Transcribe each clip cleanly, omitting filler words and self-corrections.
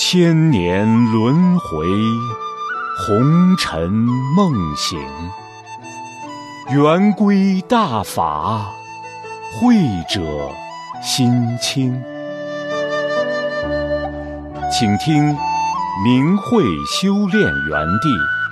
千年轮回，红尘梦醒。圆规大法，慧者心清。请听明慧修炼园地。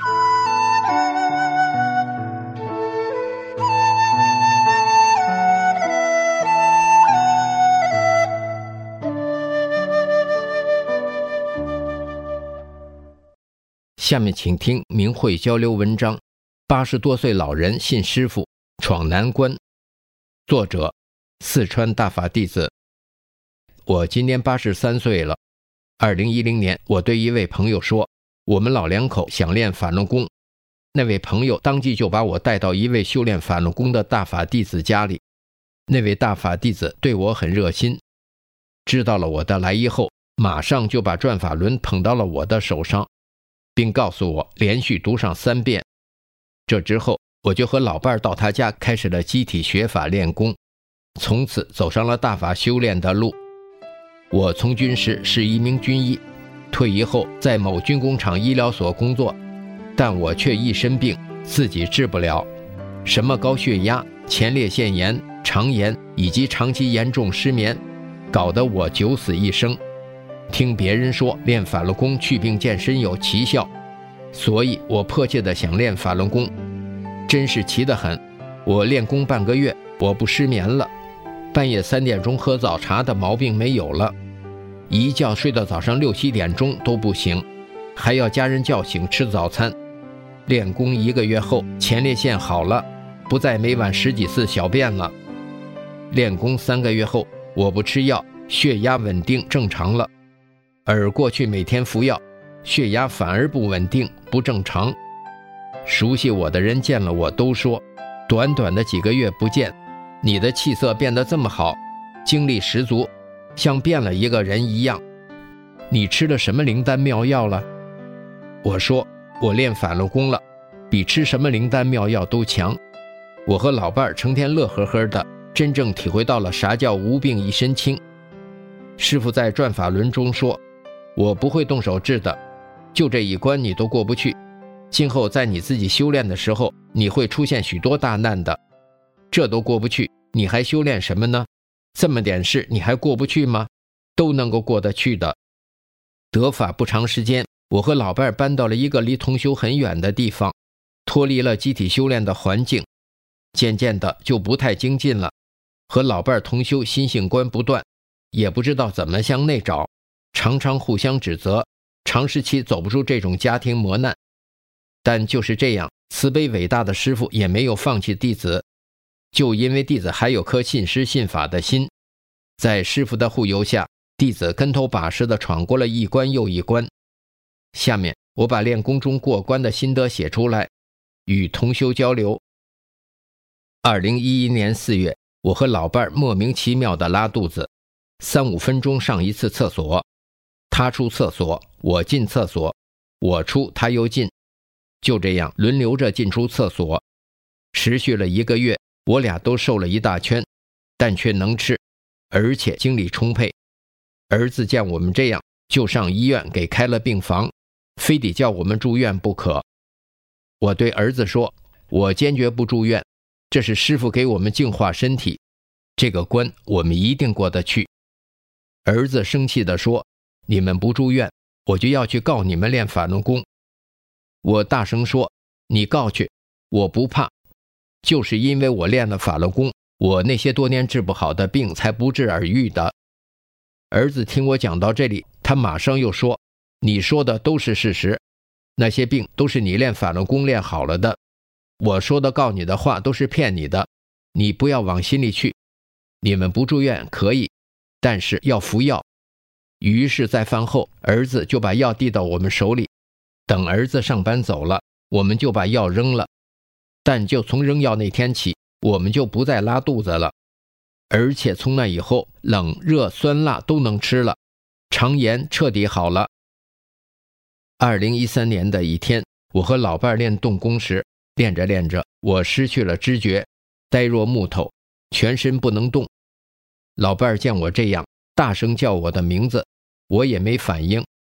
下面请听明慧交流文章：80多岁老人信师父，闯难关。作者：四川大法弟子。我今年83岁了。2010年，我对一位朋友说，我们老两口想练法轮功。那位朋友当即就把我带到一位修炼法轮功的大法弟子家里。那位大法弟子对我很热心，知道了我的来意后，马上就把转法轮捧到了我的手上，并告诉我连续读上3遍。这之后，我就和老伴到他家开始了集体学法练功，从此走上了大法修炼的路。我从军时是一名军医，退役后在某军工厂医疗所工作，但我却一身病，自己治不了，什么高血压、前列腺炎、肠炎以及长期严重失眠，搞得我九死一生。听别人说练法轮功祛病健身有奇效，所以我迫切地想练法轮功。真是奇得很，我练功半个月，我不失眠了，半夜3点钟喝早茶的毛病没有了，一觉睡到早上6、7点钟都不醒，还要家人叫醒吃早餐。练功1个月后，前列腺好了，不再每晚10几次小便了。练功3个月后，我不吃药，血压稳定正常了。而过去每天服药，血压反而不稳定不正常。熟悉我的人见了我都说，短短的几个月不见，你的气色变得这么好，精力十足，像变了一个人一样。你吃了什么灵丹妙药了？我说，我练法轮功了，比吃什么灵丹妙药都强。我和老伴成天乐呵呵的，真正体会到了啥叫无病一身轻。师父在转法轮中说，我不会动手治的，就这一关你都过不去，今后在你自己修炼的时候，你会出现许多大难的，这都过不去，你还修炼什么呢？这么点事你还过不去吗？都能够过得去的。得法不长时间，我和老伴搬到了一个离同修很远的地方，脱离了集体修炼的环境，渐渐的就不太精进了，和老伴同修心性观不断，也不知道怎么向内找，常常互相指责，长时期走不出这种家庭磨难。但就是这样，慈悲伟大的师父也没有放弃弟子，就因为弟子还有颗信师信法的心，在师父的护佑下，弟子跟头把式地闯过了一关又一关。下面我把练功中过关的心得写出来，与同修交流。2011年4月，我和老伴莫名其妙地拉肚子，3、5分钟上一次厕所，他出厕所，我进厕所，我出，他又进，就这样轮流着进出厕所，持续了1个月，我俩都瘦了一大圈，但却能吃，而且精力充沛。儿子见我们这样，就上医院给开了病房，非得叫我们住院不可。我对儿子说，我坚决不住院，这是师父给我们净化身体，这个关我们一定过得去。儿子生气地说，你们不住院，我就要去告你们练法轮功。我大声说，你告去，我不怕，就是因为我练了法轮功，我那些多年治不好的病才不治而愈的。儿子听我讲到这里，他马上又说，你说的都是事实，那些病都是你练法轮功练好了的，我说的告你的话都是骗你的，你不要往心里去，你们不住院可以，但是要服药。于是在饭后，儿子就把药递到我们手里，等儿子上班走了，我们就把药扔了。但就从扔药那天起，我们就不再拉肚子了，而且从那以后，冷热酸辣都能吃了，肠炎彻底好了。2013年的一天，我和老伴练动功时，练着练着，我失去了知觉，呆若木头，全身不能动。老伴见我这样，大声叫我的名字，我也没反应，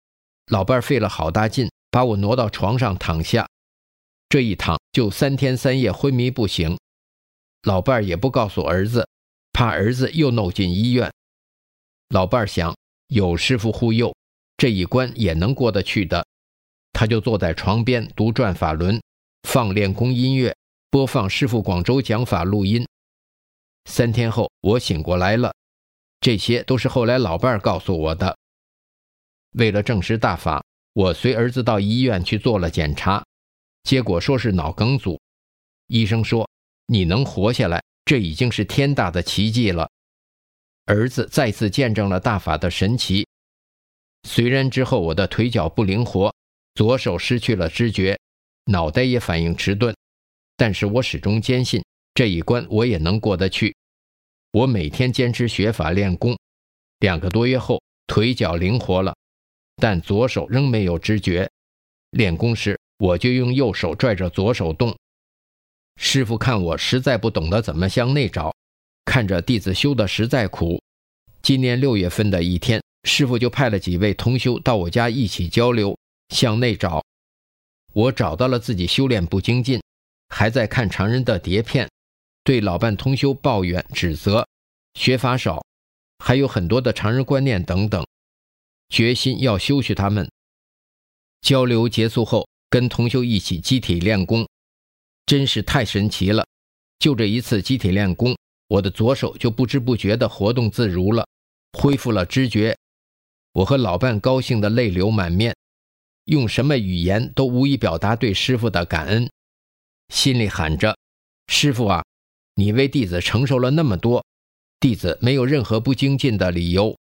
老伴儿费了好大劲把我挪到床上躺下，这一躺就3天3夜昏迷不醒。老伴儿也不告诉儿子，怕儿子又弄进医院。老伴儿想，有师傅护佑，这一关也能过得去的。他就坐在床边读转法轮，放练功音乐，播放师傅广州讲法录音。3天后我醒过来了，这些都是后来老伴儿告诉我的。为了证实大法，我随儿子到医院去做了检查，结果说是脑梗阻。医生说，你能活下来，这已经是天大的奇迹了。儿子再次见证了大法的神奇。虽然之后我的腿脚不灵活，左手失去了知觉，脑袋也反应迟钝，但是我始终坚信这一关我也能过得去。我每天坚持学法练功，2个多月后腿脚灵活了，但左手仍没有知觉。练功时我就用右手拽着左手动。师父看我实在不懂得怎么向内找，看着弟子修得实在苦，今年6月份的一天，师父就派了几位同修到我家一起交流，向内找。我找到了自己修炼不精进，还在看常人的碟片，对老伴同修抱怨指责，学法少，还有很多的常人观念等等，决心要修学他们。交流结束后，跟同修一起集体练功，真是太神奇了。就这一次集体练功，我的左手就不知不觉地活动自如了，恢复了知觉。我和老伴高兴得泪流满面，用什么语言都无以表达对师父的感恩，心里喊着，师父啊，你为弟子承受了那么多，弟子没有任何不精进的理由。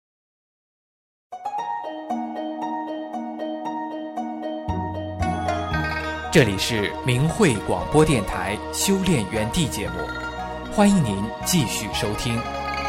这里是明慧广播电台修炼园地节目，欢迎您继续收听。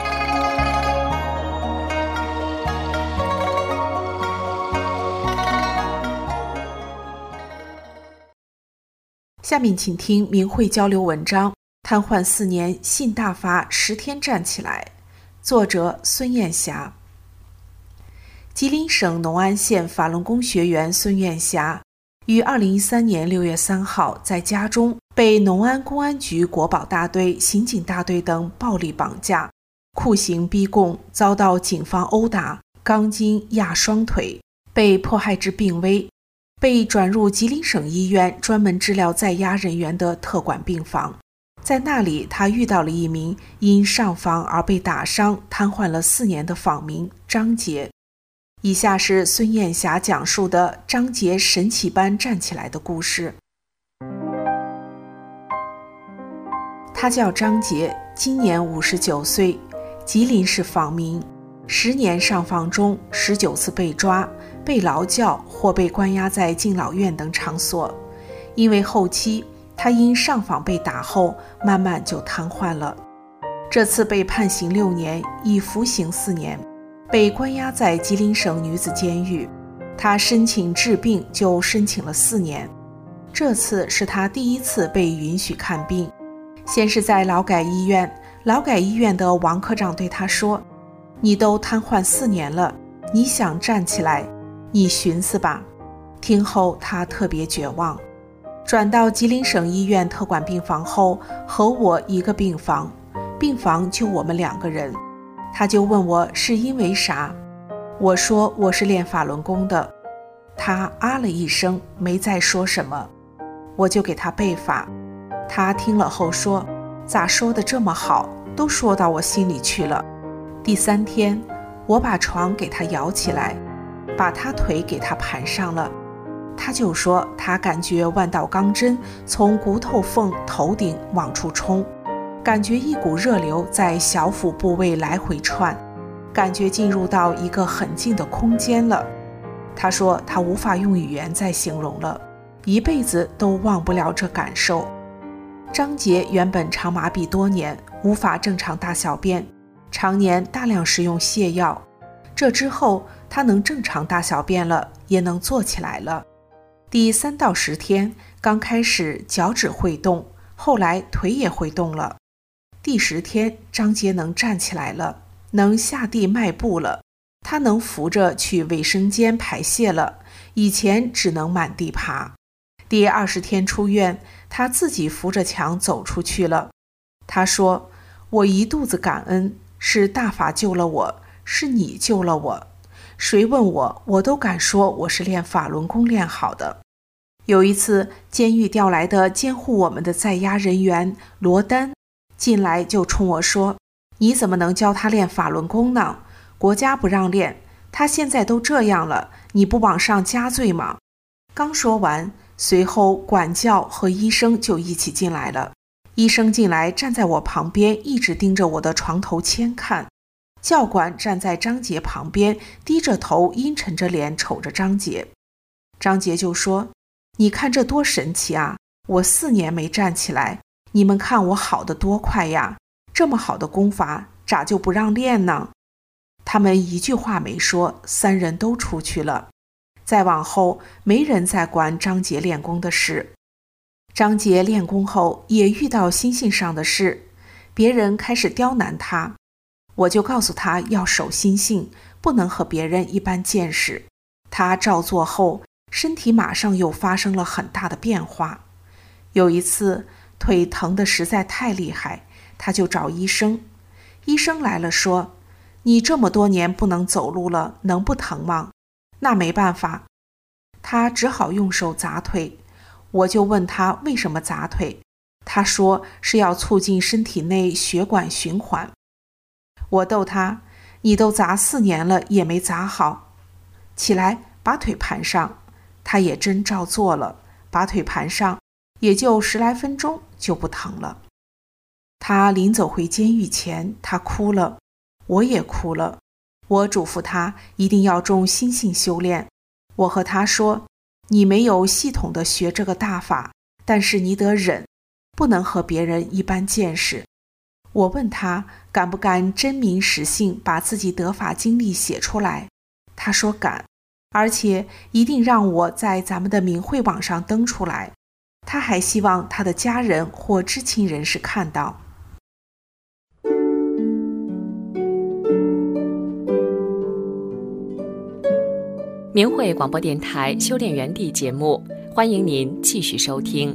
下面请听明慧交流文章，瘫痪4年信大法10天站起来，作者孙艳霞。吉林省农安县法轮功学员孙艳霞于2013年6月3号在家中被农安公安局国保大队、刑警大队等暴力绑架、酷刑逼供，遭到警方殴打，钢筋压双腿，被迫害至病危，被转入吉林省医院专门治疗在押人员的特管病房。在那里，他遇到了一名因上访而被打伤、瘫痪了4年的访民张杰。以下是孙艳霞讲述的张杰神奇般站起来的故事。他叫张杰，今年59岁，吉林市访民，10年上访中19次被抓、被劳教或被关押在敬老院等场所。因为后期他因上访被打后，慢慢就瘫痪了。这次被判刑6年，已服刑4年，被关押在吉林省女子监狱。他申请治病就申请了4年。这次是他第一次被允许看病。先是在劳改医院，劳改医院的王科长对他说，你都瘫痪4年了，你想站起来，你寻思吧。听后他特别绝望。转到吉林省医院特管病房后，和我一个病房，病房就我们2个人。他就问我是因为啥，我说我是练法轮功的。他啊了一声，没再说什么。我就给他背法，他听了后说，咋说的这么好，都说到我心里去了。第3天，我把床给他摇起来，把他腿给他盘上了。他就说他感觉万道钢针从骨头缝头顶往出冲，感觉一股热流在小腹部位来回窜，感觉进入到一个很近的空间了。他说他无法用语言再形容了，一辈子都忘不了这感受。张杰原本肠麻痹多年，无法正常大小便，常年大量食用泻药。这之后他能正常大小便了，也能坐起来了。第3到10天，刚开始脚趾会动，后来腿也会动了。第10天，张杰能站起来了，能下地迈步了。 他能扶着去卫生间排泄了，以前只能满地爬。第20天出院，他自己扶着墙走出去了。他说，我一肚子感恩，是大法救了我，是你救了我。谁问我，我都敢说我是练法轮功练好的。有一次，监狱调来的监护我们的在押人员罗丹进来就冲我说，你怎么能教他练法轮功呢？国家不让练，他现在都这样了，你不往上加罪吗？刚说完，随后管教和医生就一起进来了。医生进来站在我旁边，一直盯着我的床头签看。教官站在张杰旁边，低着头阴沉着脸瞅着张杰。张杰就说，你看这多神奇啊，我4年没站起来，你们看我好得多快呀，这么好的功法咋就不让练呢？他们一句话没说，3人都出去了。再往后，没人再管张杰练功的事。张杰练功后也遇到心性上的事，别人开始刁难他，我就告诉他要守心性，不能和别人一般见识。他照做后，身体马上又发生了很大的变化。有一次腿疼得实在太厉害，他就找医生。医生来了说，你这么多年不能走路了，能不疼吗？那没办法，他只好用手砸腿。我就问他为什么砸腿，他说是要促进身体内血管循环。我逗他，你都砸4年了也没砸好，起来把腿盘上。他也真照做了，把腿盘上，也就10来分钟就不疼了。他临走回监狱前，他哭了，我也哭了。我嘱咐他一定要重心性修炼。我和他说，你没有系统的学这个大法，但是你得忍，不能和别人一般见识。我问他敢不敢真名实姓把自己得法经历写出来，他说敢，而且一定让我在咱们的明慧网上登出来。他还希望他的家人或知情人士看到。 明慧广播电台修炼园地节目，欢迎您继续收听。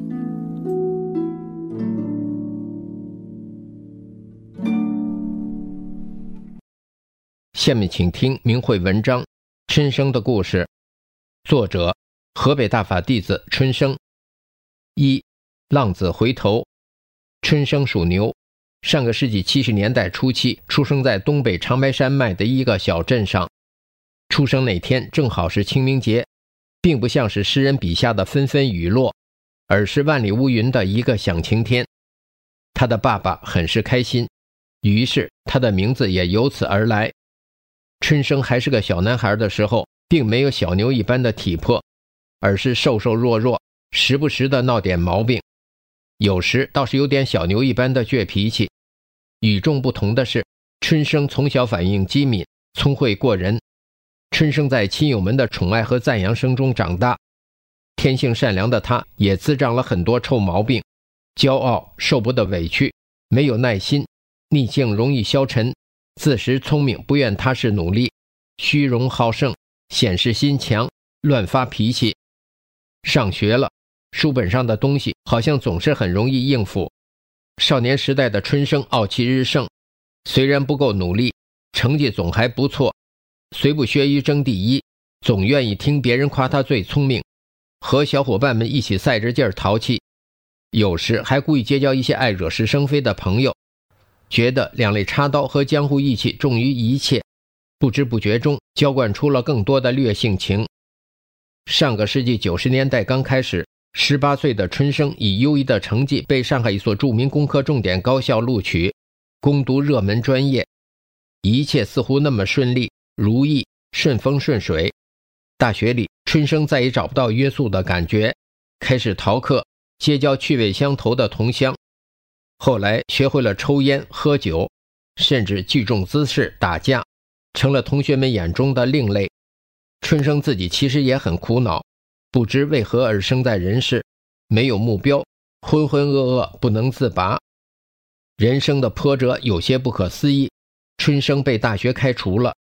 下面请听明慧文章《春生的故事》，作者河北大法弟子春生。1. 浪子回头。春生属牛，上个世纪70年代初期出生在东北长白山脉的一个小镇上。出生那天正好是清明节，并不像是诗人笔下的纷纷雨落，而是万里无云的一个响晴天。他的爸爸很是开心，于是他的名字也由此而来。春生还是个小男孩的时候，并没有小牛一般的体魄，而是瘦瘦弱弱，时不时的闹点毛病，有时倒是有点小牛一般的倔脾气。与众不同的是，春生从小反应机敏，聪慧过人。春生在亲友们的宠爱和赞扬声中长大，天性善良的他也滋长了很多臭毛病，骄傲，受不得委屈，没有耐心，逆境容易消沉，自恃聪明，不愿踏实努力，虚荣好胜，显示心强，乱发脾气。上学了，书本上的东西好像总是很容易应付。少年时代的春生傲气日盛，虽然不够努力，成绩总还不错，虽不学于争第一，总愿意听别人夸他最聪明，和小伙伴们一起赛着劲儿淘气，有时还故意结交一些爱惹是生非的朋友，觉得两肋插刀和江湖义气重于一切，不知不觉中浇灌出了更多的劣性情。上个世纪90年代刚开始，18岁的春生以优异的成绩被上海一所著名工科重点高校录取，攻读热门专业，一切似乎那么顺利如意，顺风顺水。大学里，春生再也找不到约束的感觉，开始逃课，结交趣味相投的同乡。后来学会了抽烟喝酒，甚至聚众滋事打架，成了同学们眼中的另类。春生自己其实也很苦恼，不知为何而生在人世，没有目标，浑浑噩噩不能自拔。人生的波折有些不可思议，春生被大学开除了，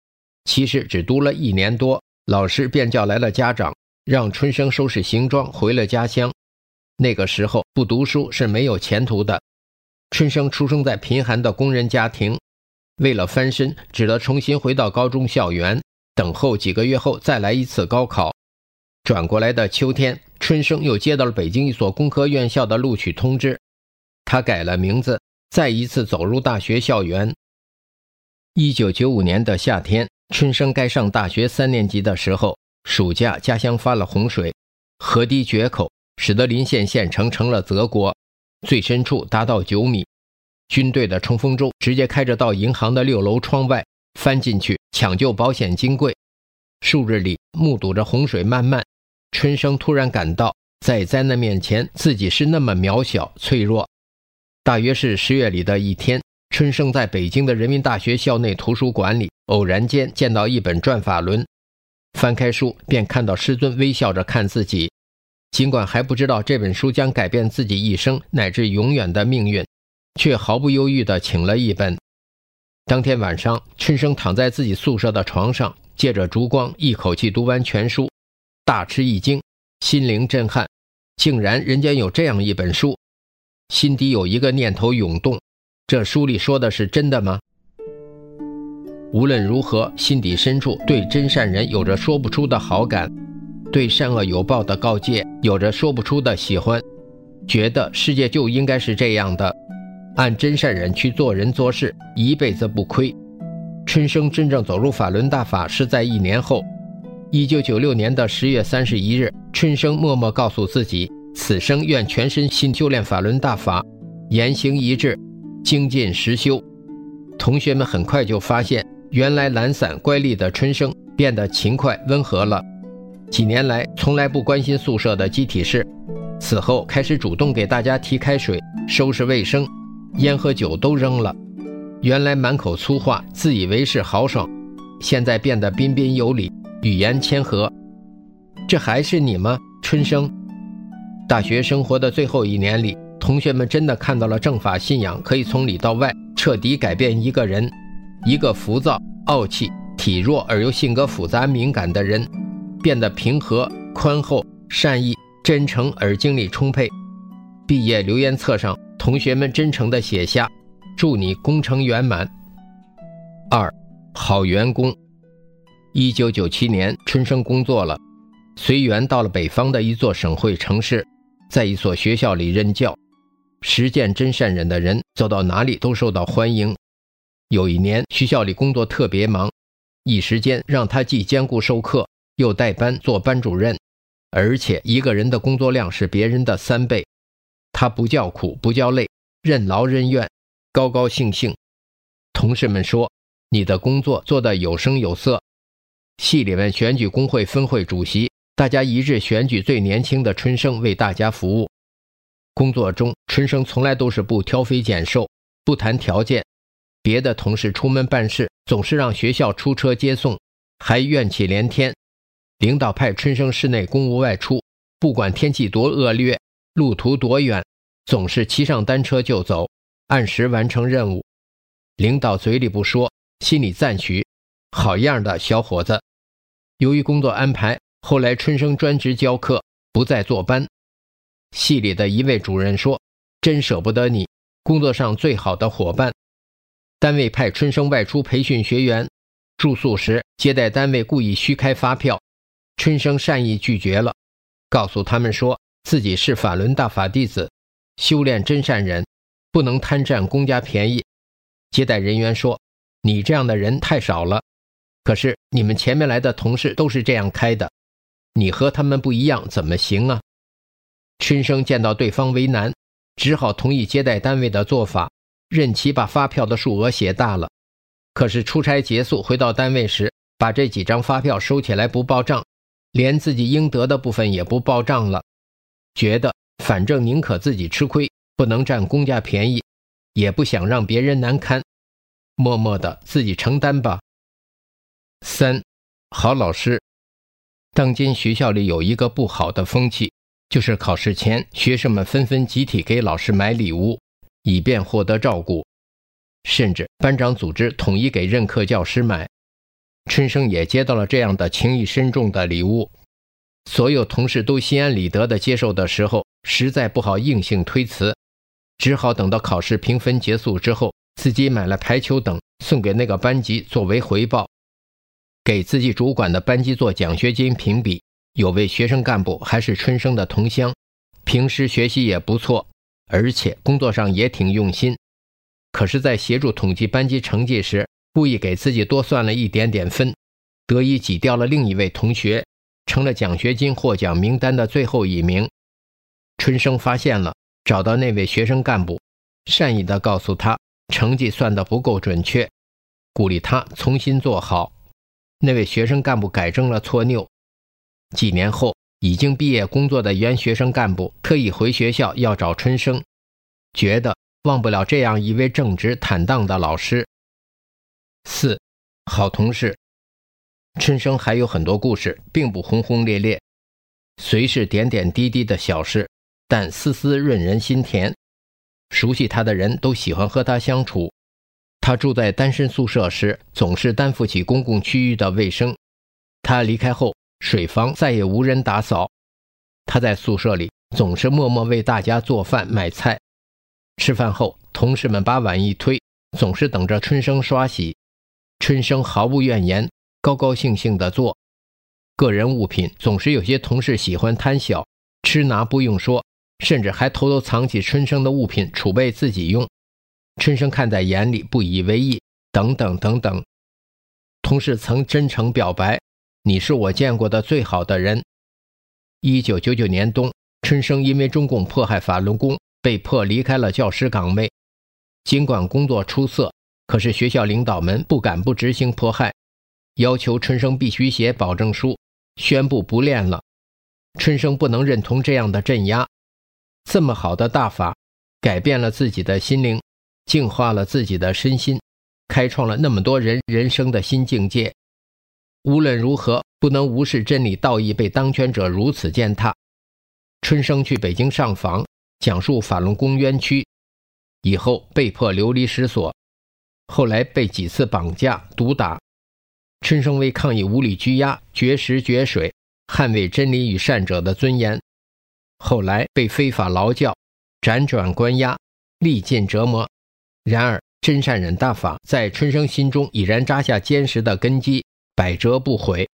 其实只读了1年多，老师便叫来了家长，让春生收拾行装回了家乡。那个时候不读书是没有前途的。春生出生在贫寒的工人家庭，为了翻身，只得重新回到高中校园，等候几个月后再来一次高考。转过来的秋天，春生又接到了北京一所工科院校的录取通知，他改了名字，再一次走入大学校园。1995年的夏天，春生该上大学3年级的时候，暑假家乡发了洪水，河堤决口，使得临县县城成了泽国，最深处达到9米。军队的冲锋舟直接开着到银行的6楼窗外，翻进去抢救保险金柜。数日里目睹着洪水漫漫，春生突然感到在灾难面前自己是那么渺小脆弱。大约是10月里的一天，春生在北京的人民大学校内图书馆里偶然间见到一本转法轮，翻开书便看到师尊微笑着看自己。尽管还不知道这本书将改变自己一生乃至永远的命运，却毫不犹豫地请了一本。当天晚上，春生躺在自己宿舍的床上，借着烛光一口气读完全书，大吃一惊，心灵震撼，竟然人间有这样一本书。心底有一个念头涌动，这书里说的是真的吗？无论如何，心底深处对真善人有着说不出的好感，对善恶有报的告诫有着说不出的喜欢，觉得世界就应该是这样的，按真善人去做人做事，一辈子不亏。春生真正走入法轮大法是在1年后，1996年的10月31日，春生默默告诉自己，此生愿全身心修炼法轮大法，言行一致，精进实修。同学们很快就发现，原来懒散乖戾的春生变得勤快温和了。几年来从来不关心宿舍的集体事，此后开始主动给大家提开水，收拾卫生，烟和酒都扔了。原来满口粗话，自以为是豪爽，现在变得彬彬有礼，语言谦和。这还是你吗，春生？大学生活的最后1年里，同学们真的看到了正法信仰可以从里到外彻底改变一个人，一个浮躁、傲气、体弱而又性格复杂敏感的人，变得平和、宽厚、善意、真诚而精力充沛。毕业留言册上，同学们真诚地写下，祝你功成圆满。2. 好员工。1997年，春生工作了，随缘到了北方的一座省会城市，在一所学校里任教。实践真善忍的人走到哪里都受到欢迎。有一年，学校里工作特别忙，一时间让他既兼顾授课，又带班做班主任，而且一个人的工作量是别人的3倍。他不叫苦不叫累，任劳任怨，高高兴兴。同事们说，你的工作做得有声有色。系里面选举工会分会主席，大家一致选举最年轻的春生为大家服务。工作中，春生从来都是不挑肥拣瘦，不谈条件。别的同事出门办事，总是让学校出车接送，还怨气连天。领导派春生室内公务外出，不管天气多恶劣，路途多远，总是骑上单车就走，按时完成任务。领导嘴里不说，心里赞许，好样的小伙子。由于工作安排，后来春生专职教课，不再坐班。系里的一位主任说，真舍不得你，工作上最好的伙伴。单位派春生外出培训学员，住宿时接待单位故意虚开发票，春生善意拒绝了，告诉他们说自己是法轮大法弟子，修炼真善忍，不能贪占公家便宜。接待人员说，你这样的人太少了，可是你们前面来的同事都是这样开的，你和他们不一样怎么行啊？春生见到对方为难，只好同意接待单位的做法，任其把发票的数额写大了。可是出差结束回到单位时，把这几张发票收起来不报账，连自己应得的部分也不报账了，觉得反正宁可自己吃亏，不能占公家便宜，也不想让别人难堪，默默的自己承担吧。3. 好老师。当今学校里有一个不好的风气，就是考试前学生们纷纷集体给老师买礼物，以便获得照顾，甚至班长组织统一给任课教师买。 春生也接到了这样的情意深重的礼物。所有同事都心安理得地接受的时候，实在不好硬性推辞，只好等到考试评分结束之后，自己买了排球等送给那个班级作为回报。给自己主管的班级做奖学金评比，有位学生干部还是春生的同乡，平时学习也不错，而且工作上也挺用心。可是在协助统计班级成绩时，故意给自己多算了一点点分，得以挤掉了另一位同学，成了奖学金获奖名单的最后一名。春生发现了，找到那位学生干部，善意地告诉他成绩算得不够准确，鼓励他重新做好。那位学生干部改正了错谬。几年后，已经毕业工作的原学生干部特意回学校要找春生，觉得忘不了这样一位正直坦荡的老师。4. 好同事。春生还有很多故事，并不轰轰烈烈，虽是点点滴滴的小事，但丝丝润人心田。熟悉他的人都喜欢和他相处。他住在单身宿舍时，总是担负起公共区域的卫生。他离开后，水房再也无人打扫。他在宿舍里总是默默为大家做饭买菜。吃饭后，同事们把碗一推，总是等着春生刷洗。春生毫无怨言，高高兴兴地做。个人物品总是有些同事喜欢贪小，吃拿不用说，甚至还偷偷藏起春生的物品储备自己用。春生看在眼里，不以为意，等等等等。同事曾真诚表白，你是我见过的最好的人。1999年冬，春生因为中共迫害法轮功，被迫离开了教师岗位。尽管工作出色，可是学校领导们不敢不执行迫害，要求春生必须写保证书，宣布不练了。春生不能认同这样的镇压。这么好的大法，改变了自己的心灵，净化了自己的身心，开创了那么多人人生的新境界。无论如何，不能无视真理道义被当权者如此践踏。春生去北京上访，讲述法轮功冤屈，以后被迫流离失所，后来被几次绑架毒打。春生为抗议无理拘押，绝食绝水，捍卫真理与善者的尊严。后来被非法劳教，辗转关押，历尽折磨。然而真善忍大法在春生心中已然扎下坚实的根基，百折不毁。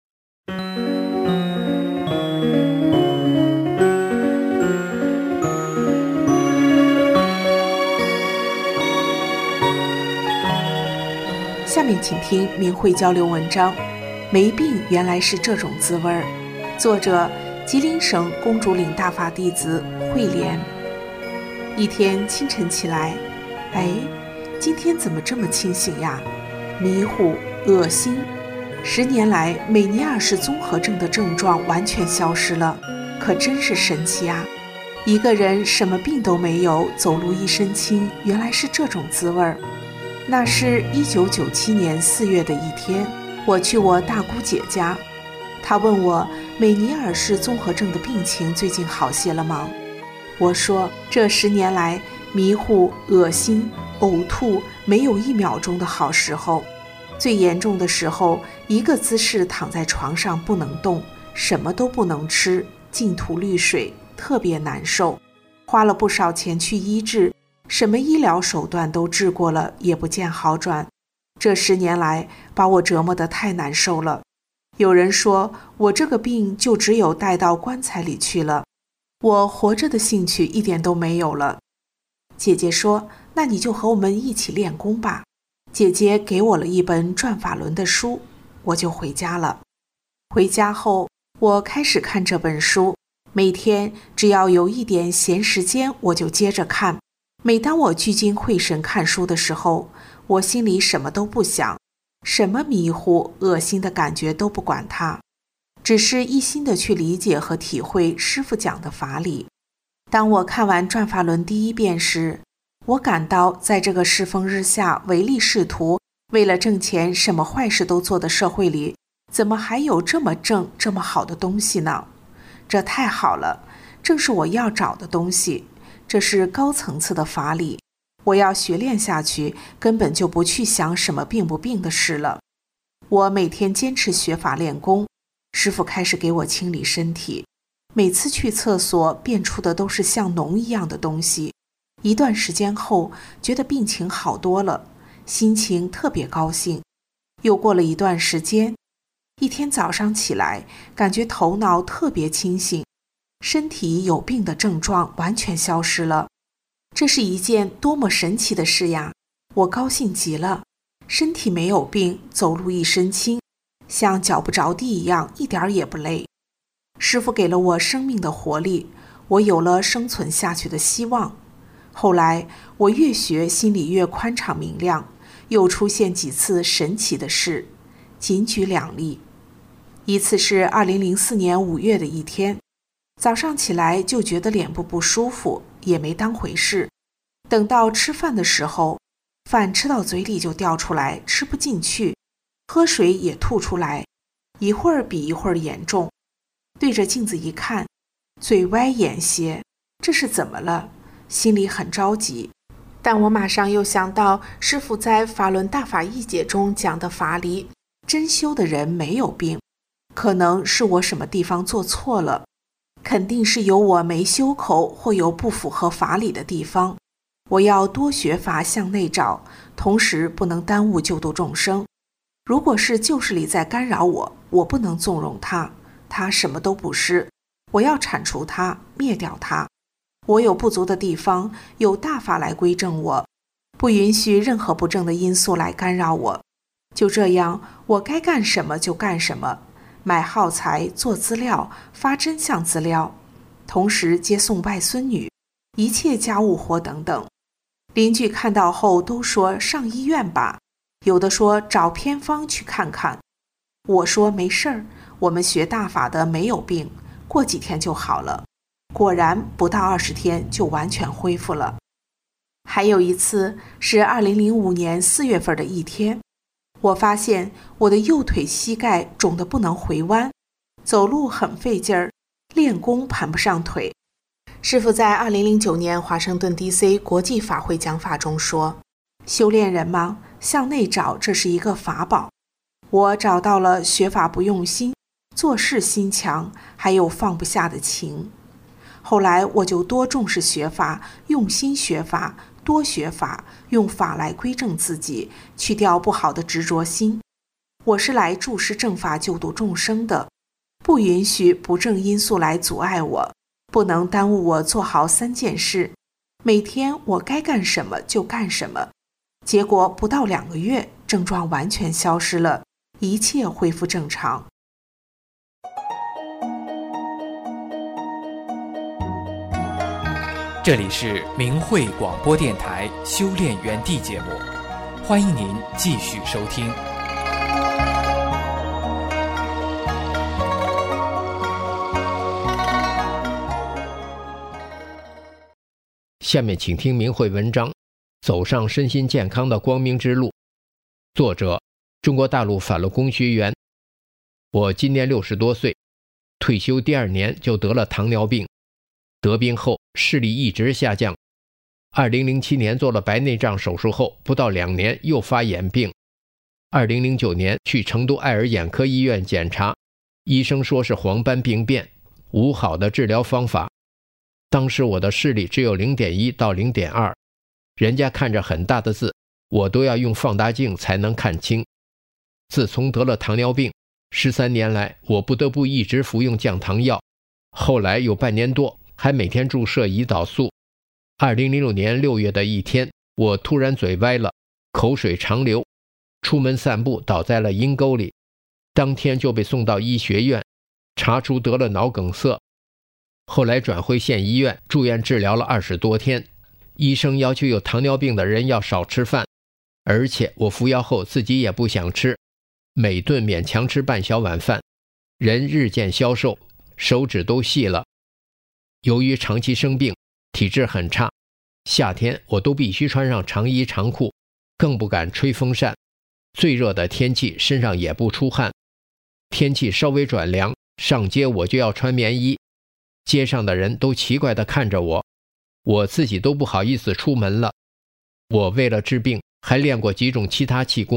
下面请听明慧交流文章，没病原来是这种滋味儿。作者吉林省公主岭大法弟子慧莲。一天清晨起来，今天怎么这么清醒呀？迷糊、恶心。10年来，美尼尔氏综合症的症状完全消失了，可真是神奇啊！一个人什么病都没有，走路一身轻，原来是这种滋味儿。那是1997年4月的一天，我去我大姑姐家，她问我美尼尔氏综合症的病情最近好些了吗？我说这10年来，迷糊、恶心、呕吐没有1秒钟的好时候，最严重的时候，一个姿势躺在床上不能动，什么都不能吃，净吐绿水，特别难受，花了不少钱去医治，什么医疗手段都治过了，也不见好转。这10年来把我折磨得太难受了。有人说我这个病就只有带到棺材里去了，我活着的兴趣一点都没有了。姐姐说，那你就和我们一起练功吧。姐姐给我了一本转法轮的书，我就回家了。回家后，我开始看这本书，每天只要有一点闲时间，我就接着看。每当我聚精会神看书的时候，我心里什么都不想，什么迷糊、恶心的感觉都不管它，只是一心的去理解和体会师父讲的法理。当我看完转法轮第1遍时，我感到在这个世风日下、唯利是图、为了挣钱什么坏事都做的社会里，怎么还有这么正、这么好的东西呢？这太好了，正是我要找的东西。这是高层次的法理，我要学练下去，根本就不去想什么病不病的事了。 我每天坚持学法练功，师父开始给我清理身体，每次去厕所便出的都是像脓一样的东西。一段时间后，觉得病情好多了，心情特别高兴。又过了一段时间，一天早上起来，感觉头脑特别清醒，身体有病的症状完全消失了。这是一件多么神奇的事呀！我高兴极了，身体没有病，走路一身轻，像脚不着地一样，一点也不累。师父给了我生命的活力，我有了生存下去的希望。后来我越学心里越宽敞明亮，又出现几次神奇的事，仅举2例。一次是2004年5月的一天，早上起来就觉得脸部不舒服，也没当回事。等到吃饭的时候，饭吃到嘴里就掉出来，吃不进去，喝水也吐出来，一会儿比一会儿严重。对着镜子一看，嘴歪眼斜，这是怎么了？心里很着急。但我马上又想到师父在《法轮大法义解》中讲的法理，真修的人没有病，可能是我什么地方做错了，肯定是有我没修口或有不符合法理的地方。我要多学法向内找，同时不能耽误救度众生。如果是旧势力在干扰我，我不能纵容他，他什么都不是，我要铲除他，灭掉他。我有不足的地方，有大法来归正我，不允许任何不正的因素来干扰我。就这样，我该干什么就干什么，买耗材、做资料、发真相资料，同时接送外孙女，一切家务活等等。邻居看到后都说上医院吧，有的说找偏方去看看。我说没事儿，我们学大法的没有病，过几天就好了。果然不到20天就完全恢复了。还有一次是2005年4月份的一天，我发现我的右腿膝盖肿得不能回弯，走路很费劲儿，练功盘不上腿。师父在2009年华盛顿 DC 国际法会讲法中说，修炼人嘛，向内找，这是一个法宝。我找到了学法不用心，做事心强，还有放不下的情。后来我就多重视学法，用心学法，多学法，用法来归正自己，去掉不好的执着心。我是来注释正法救度众生的，不允许不正因素来阻碍我，不能耽误我做好3件事。每天我该干什么就干什么。结果不到2个月，症状完全消失了，一切恢复正常。 这里是明慧广播电台修炼园地节目，欢迎您继续收听。 下面请听明慧文章《走上身心健康的光明之路》，作者中国大陆法轮功学员。我今年60多岁，退休第2年就得了糖尿病，得病后视力一直下降。2007年做了白内障手术后，不到2年又发眼病。2009年去成都爱尔眼科医院检查，医生说是黄斑病变，无好的治疗方法。当时我的视力只有 0.1 到 0.2， 人家看着很大的字，我都要用放大镜才能看清。自从得了糖尿病，13年来我不得不一直服用降糖药，后来有半年多还每天注射胰岛素。2006年6月的一天，我突然嘴歪了，口水长流，出门散步倒在了阴沟里，当天就被送到医学院，查出得了脑梗塞。后来转回县医院住院治疗了20多天，医生要求有糖尿病的人要少吃饭，而且我服药后自己也不想吃，每顿勉强吃半小碗饭，人日渐消瘦，手指都细了。由于长期生病，体质很差，夏天我都必须穿上长衣长裤，更不敢吹风扇，最热的天气身上也不出汗，天气稍微转凉，上街我就要穿棉衣，街上的人都奇怪地看着我，我自己都不好意思出门了。我为了治病还练过几种其他气功，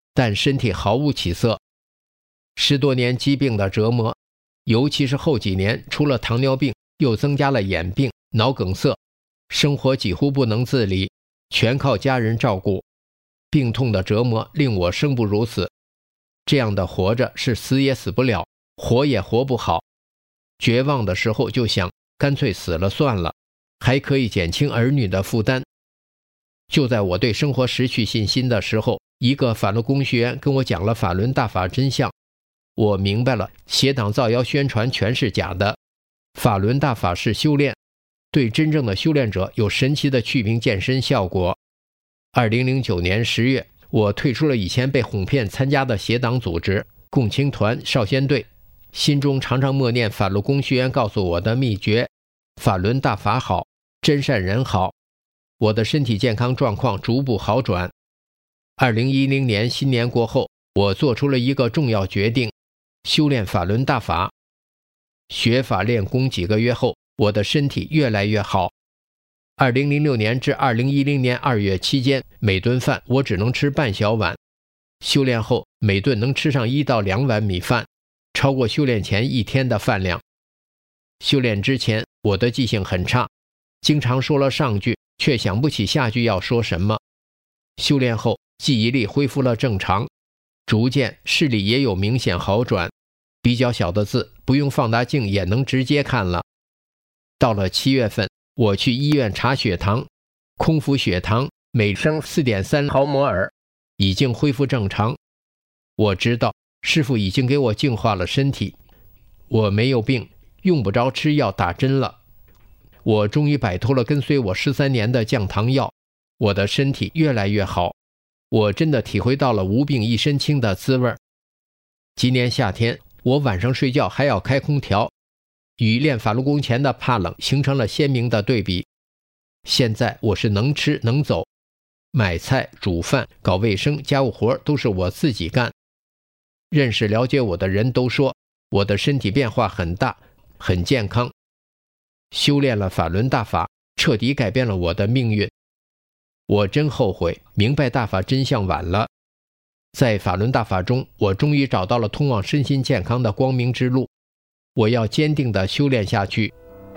但身体毫无起色。10多年疾病的折磨，尤其是后几年，除了糖尿病，又增加了眼病、脑梗塞，生活几乎不能自理，全靠家人照顾。病痛的折磨令我生不如死，这样的活着是死也死不了，活也活不好。绝望的时候就想，干脆死了算了，还可以减轻儿女的负担。就在我对生活失去信心的时候，一个法轮功学员跟我讲了法轮大法真相，我明白了，邪党造谣宣传全是假的，法轮大法是修炼，对真正的修炼者有神奇的祛病健身效果。2009年10月，我退出了以前被哄骗参加的邪党组织共青团少先队，心中常常默念法轮功学员告诉我的秘诀：法轮大法好，真善人好。我的身体健康状况逐步好转。2010年新年过后，我做出了一个重要决定，修炼法轮大法。学法练功几个月后，我的身体越来越好。2006年至2010年2月期间，每顿饭我只能吃半小碗，修炼后每顿能吃上1到2碗米饭，超过修炼前1天的饭量。修炼之前，我的记性很差，经常说了上句却想不起下句要说什么。修炼后，记忆力恢复了正常，逐渐视力也有明显好转，比较小的字不用放大镜也能直接看了。到了7月份，我去医院查血糖，空腹血糖每升 4.3 毫摩尔，已经恢复正常。我知道师父已经给我净化了身体，我没有病，用不着吃药打针了。我终于摆脱了跟随我13年的降糖药，我的身体越来越好，我真的体会到了无病一身轻的滋味。今年夏天，我晚上睡觉还要开空调，与练法轮功前的怕冷形成了鲜明的对比。现在我是能吃能走，买菜、煮饭、搞卫生、家务活都是我自己干。认识了解我的人都说，我的身体变化很大，很健康。修炼了法轮大法，彻底改变了我的命运。我真后悔明白大法真相晚了。在法轮大法中，我终于找到了通往身心健康的光明之路。我要坚定地修炼下去。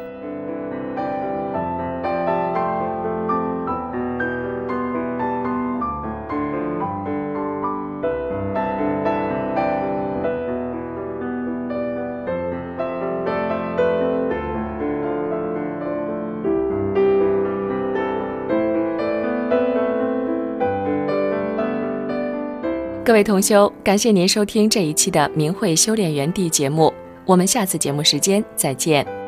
各位同修，感谢您收听这一期的明慧修炼园地节目，我们下次节目时间再见。